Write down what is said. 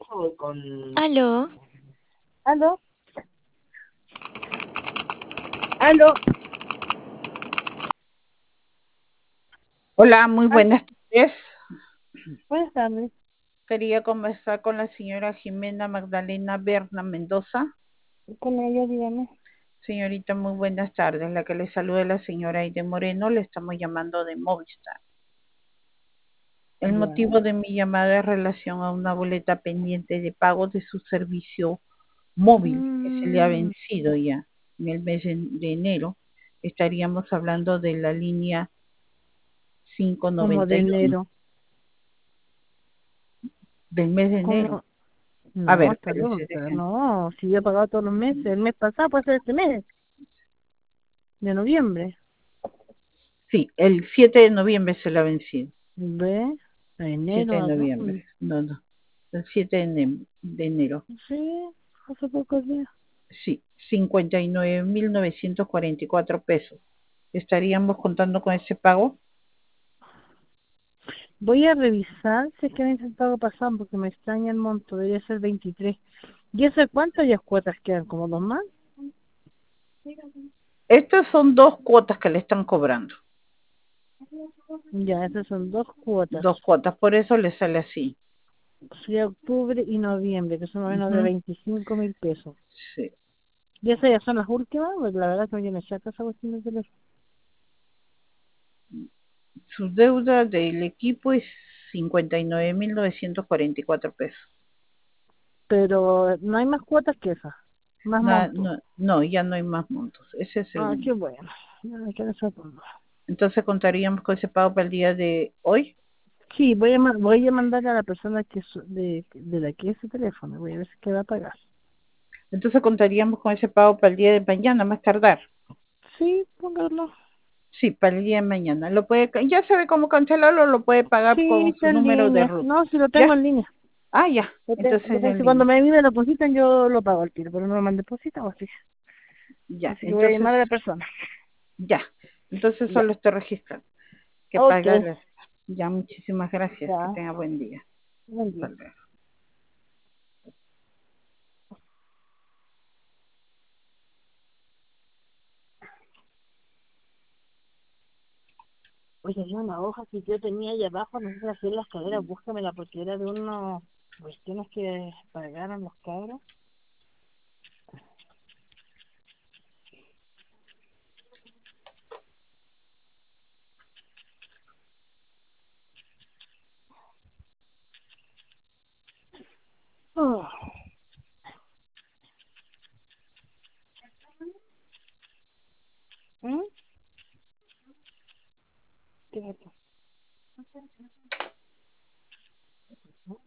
Aló, ¿Aló? ¿Aló? Hola, muy ¿Aló? buenas tardes. Buenas tardes. Quería conversar con la señora Jimena Magdalena Berna Mendoza. Con ella, dígame. Señorita, muy buenas tardes. La que le saluda es la señora Aide Moreno. Le estamos llamando de Movistar. El Ya. motivo de mi llamada es relación a una boleta pendiente de pago de su servicio móvil que se le ha Mm, vencido ya en el mes de enero. Estaríamos hablando de la línea como de 591 enero. del mes de enero. Como... A No, ver, está loco. espérese, Pero dejen. no, si yo he pagado todos los meses. El mes pasado puede ser este mes, de noviembre. Sí, el 7 de noviembre se le ha vencido. ¿Ve? 7 Enero de acá. noviembre. No, no. El 7 de enero. Sí, hace pocos días. Sí, 59.944 pesos. ¿Estaríamos contando con ese pago? Voy a revisar si es que me han pago pasado porque me extraña el monto. Debería ser 23. ¿Y eso cuántas ya cuotas quedan? ¿Como dos más? Estas son dos cuotas que le están cobrando. Ya, esas son dos cuotas. Dos cuotas, por eso le sale así. Sería octubre y noviembre, que son más o menos de Ujú, 25.000 pesos. sí. Y esas ya son las últimas, pues la verdad que yo me saco esa cuestión del teléfono. Su deuda del equipo es 59.944 pesos. Pero no hay más cuotas que esas, más No, montos. no, no, ya no hay más montos. Ese es el Ah, qué único. bueno. Ya me queda esa forma. Entonces contaríamos con ese pago para el día de hoy. Sí, voy a mandar a la persona de la que es ese teléfono, voy a ver si qué va a pagar. Entonces contaríamos con ese pago para el día de mañana, más tardar. Sí, póngalo. Sí, para el día de mañana. Lo puede, ya sabe cómo cancelarlo, lo puede pagar Sí, con su está en número de línea. RUT. No, si lo tengo ¿Ya? en línea. Ah, ya. Entonces en Si cuando línea. me depositan yo lo pago al tiro, pero no me mandan deposita o así. Ya. Así que voy a llamar a la Entonces, persona. ya. Entonces Ya. solo estoy registrando. Que Ok. pagar. Ya, muchísimas gracias. Que Ya. tenga buen día. Buen Hasta día. luego. Oye, había una hoja que yo tenía ahí abajo, no sé si hacer la escalera, búscamela porque era de unos cuestiones que pagaron los cabros. Oh, ¿mm? ¿Qué es esto?